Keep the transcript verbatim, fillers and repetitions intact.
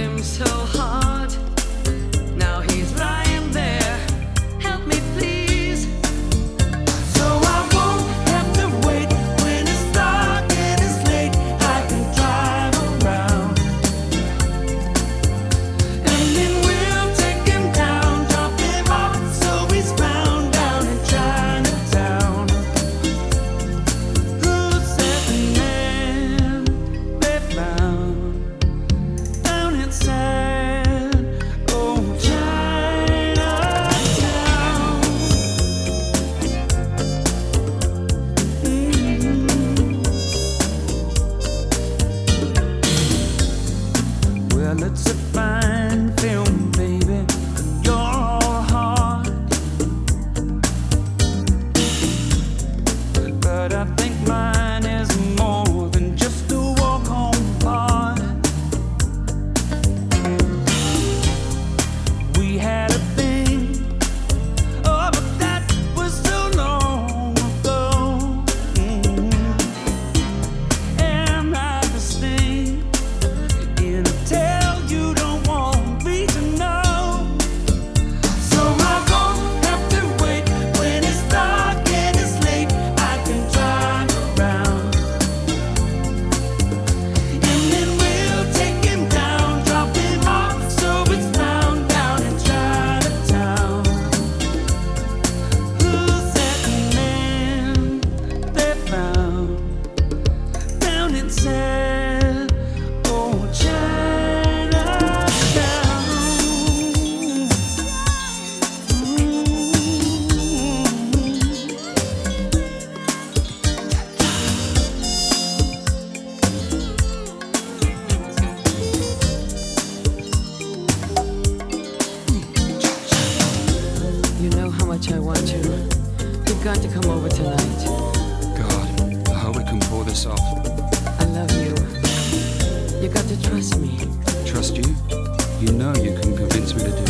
him so hard. Now he's lying there. Help me, please. So I won't have to wait when it's dark and it's late. I can drive around, and then we'll take him down, drop him off so he's found down in Chinatown. Who's that man they found down inside old Chinatown? Mm. Well, it's a fine film, baby. You're all heart, but I think mine is more than just a walk-home part. We had a thing, oh, but that was so long ago. Mm. Am I the sting in a tale you don't want me to know? So I won't have to wait when it's dark and it's late. I can drive around, and then we'll take him down, drop him off so it's found down in Chinatown. Who's that man they found down inside old Chinatown? You know how much I want you. You've got to come over tonight. God, I hope we can pull this off. I love you. You got to trust me. Trust you? You know you can convince me to do